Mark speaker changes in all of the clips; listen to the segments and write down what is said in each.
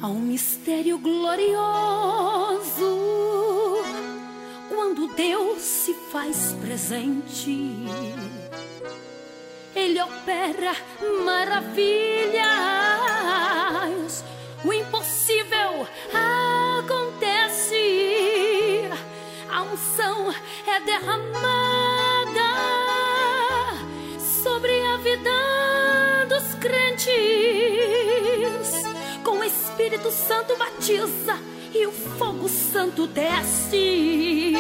Speaker 1: Há um mistério glorioso quando Deus se faz presente. Ele opera maravilhas, o impossível acontece. A unção é derramada sobre a vida dos crentes. Com o Espírito Santo batiza e o fogo santo desce.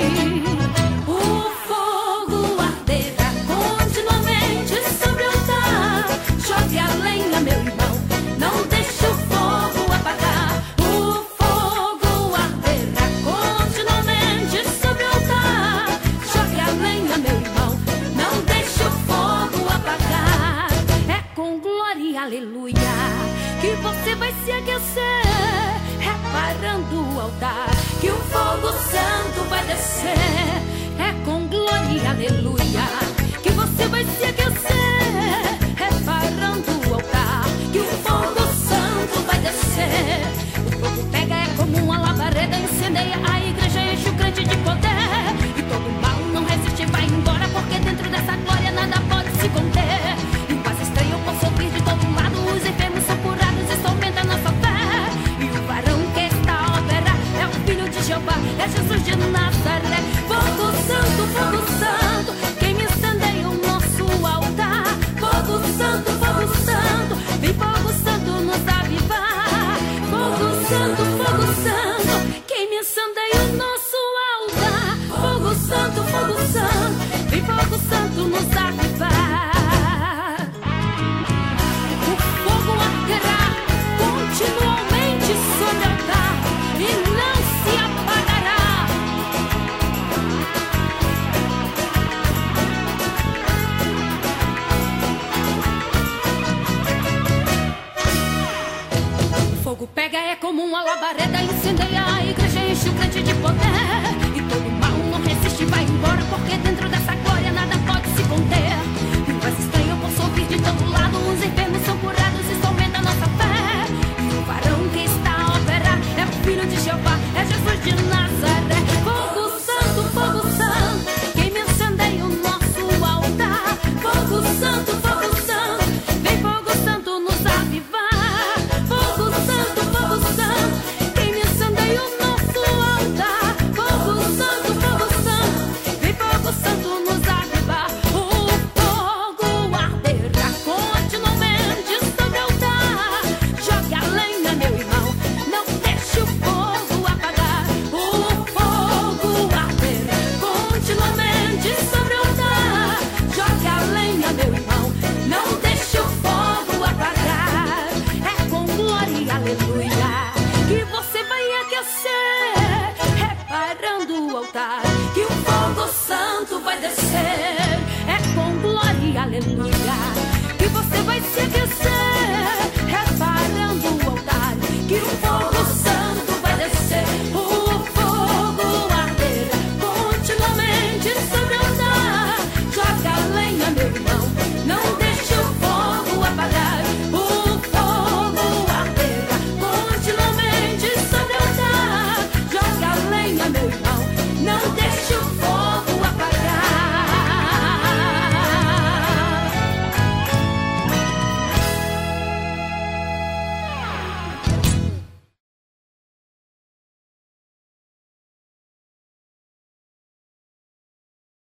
Speaker 1: O fogo arderá continuamente sobre o altar. Jogue a lenha, meu irmão, não deixe o fogo apagar. O fogo arderá continuamente sobre o altar. Jogue a lenha, meu irmão, não deixe o fogo apagar. É com glória e aleluia que você vai se aquecer, reparando o altar, que o fogo santo vai descer. É com glória e aleluia que você vai se aquecer, reparando o altar, que o fogo santo vai descer. O fogo pega, é como uma labareda, incendeia a igreja, enche o crente de poder. E todo mal não resiste, vai embora, porque dentro dessa glória nada pode se conter. E um passo estranho eu posso ouvir de todo lado, os enfermos são curados, isso aumenta a nossa fé. E o varão que está a operar é o Filho de Jeová, é Jesus de Nazaré. Fogo santo, queime e incendeia o nosso altar. Fogo santo, vem fogo santo nos avivar. Fogo santo, queime e incendeia o nosso altar. Fogo santo, vem fogo santo nos avivar. O fogo arderá continuamente sobre o altar e não se apagará. O fogo pega, é como uma labareda, incendeia a igreja, enche o crente de poder. E todo mal não resiste, vai embora, porque dentro dessa glória nada pode se conter. E um voz estranho eu posso ouvir de todo lado, os enfermos são curados, isso aumenta a nossa fé. E o varão que está a operar é o Filho de Jeová, é Jesus de Nazaré. Fogo santo, queime e incendeia o nosso altar. Fogo santo, vem fogo santo nos avivar. Fogo santo, queime e incendeia o nosso altar. Fogo santo, vem fogo santo nos avivar. O fogo arderá continuamente sobre o altar. Jogue a lenha, meu irmão, não deixe o fogo apagar. O fogo arderá continuamente sobre o altar. Jogue a lenha, meu irmão, não deixe o fogo apagar. É com glória e aleluia que você vai aquecer, reparando o altar, que o fogo santo vai descer.